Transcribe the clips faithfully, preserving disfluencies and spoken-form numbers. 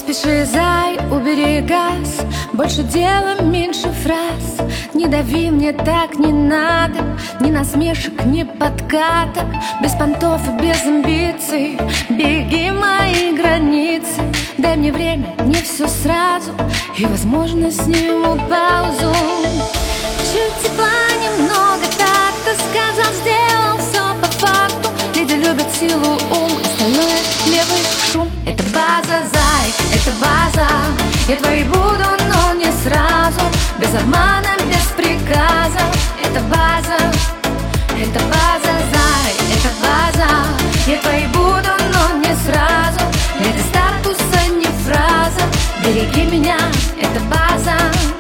спеши, зай, убери газ. Больше дела, меньше фраз. Не дави, мне так не надо. Ни насмешек, ни подкатов. Без понтов и без амбиций. Беги мои границы. Дай мне время, не все сразу. И, возможно, сниму паузу. Чуть тепла, немного такта. Сказал, сделал все по факту. Люди любят силу, ум, остальное левый шум. Это база, зай, это база. Я твоей буду, но не сразу. Без обмана, без приказа. Это база, это база, зай, это база. Я твоей буду, но не сразу. Это статуса, не фраза. Береги меня, это база.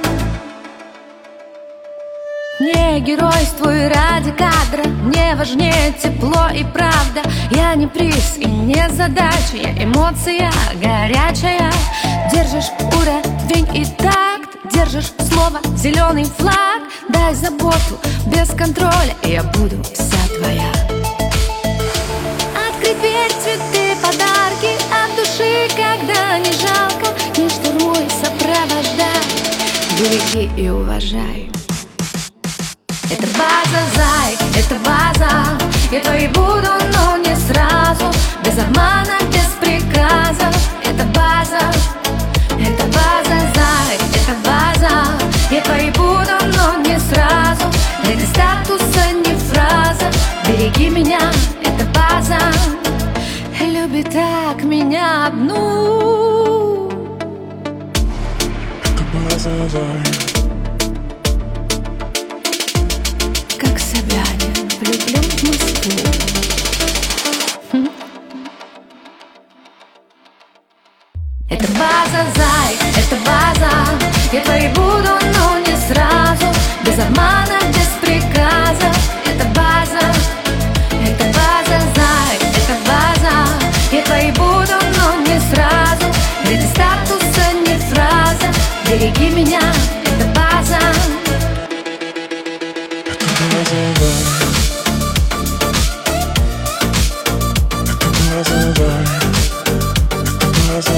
Не геройствуй ради кадра. Мне важнее тепло и правда. Я не приз и не задача. Я эмоция горячая. Держишь уровень и такт. Держишь слово, зеленый флаг. Дай заботу без контроля, и я буду вся твоя. Открыть дверь, цветы, подарки от души, когда не жалко. Не штурмуй, сопровождай. Береги и уважай. Это база, зай, это база. Я твоей буду, но не сразу. Без обмана, без приказа. Это база, это база, зай, это база. Я твоей буду, но не сразу. Это статуса, не фраза. Береги меня, это база. Люби так меня одну. Это база, зай. Как Собянин, влюблен в Москву. Хм. Это база, зай, это база. Я твоей буду, но не сразу. Без обмана, без приказа. Это база, это база, зай, это база. Я твоей буду, но не сразу. Ради статуса, не фраза. Береги меня, это база.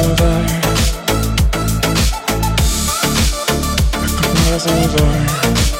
Это база, зай.